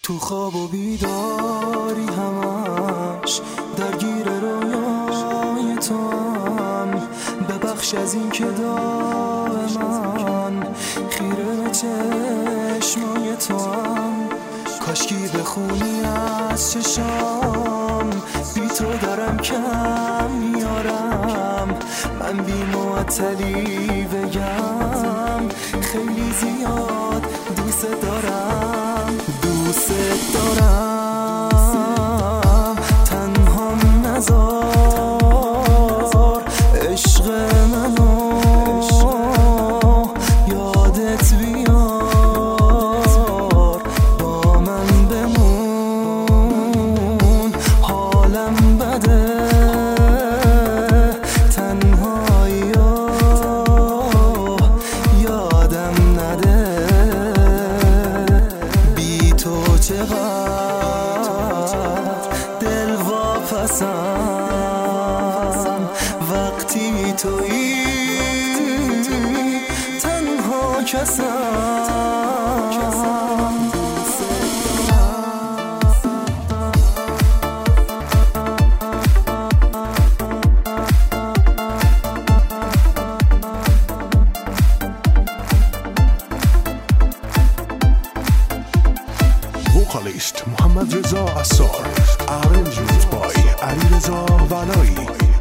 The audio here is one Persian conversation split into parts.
تو خواب و بیداری همش درگیر رویای تو هم، ببخش از این که دائما خیره به چشمای تو هم. کاشکی بخونی از چشام، بی تو دارم کم میارم. من بی معطلی بگم خیلی زیاد دوست دارم، دوست دارم. تنهام نذار عشق منو، یادت بیار با من بمون. حالم بده تنهایی یادم نده. بی تو چقدر دل واپسم، وقتی تویی تنها کسم. Vocalist Muhammad Reza Asar, arrangement by Ali Reza Valai.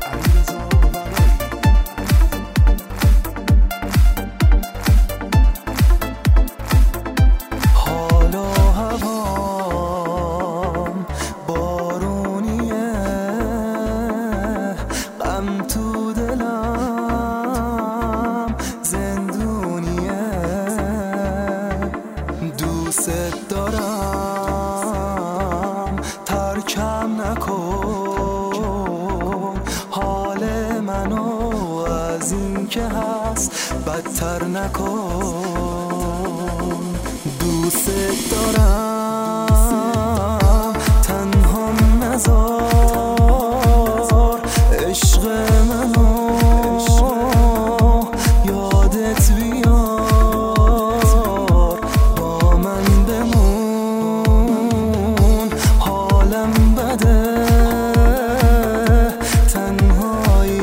حالا هوام بارونیه، غم تو دلم زندونیه. دوست دارم ترکم نکن، حال منو از این که هست بدتر نکن. دوست دارم تنهام نذار عشق منو، یادت بیار با من بمون. حالم بده تنهایی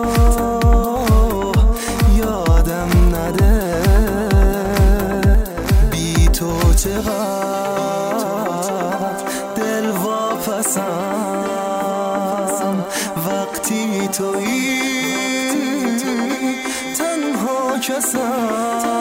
یادم نده. بی تو چقدر دل واپسم، وقتی تویی تنها کسم.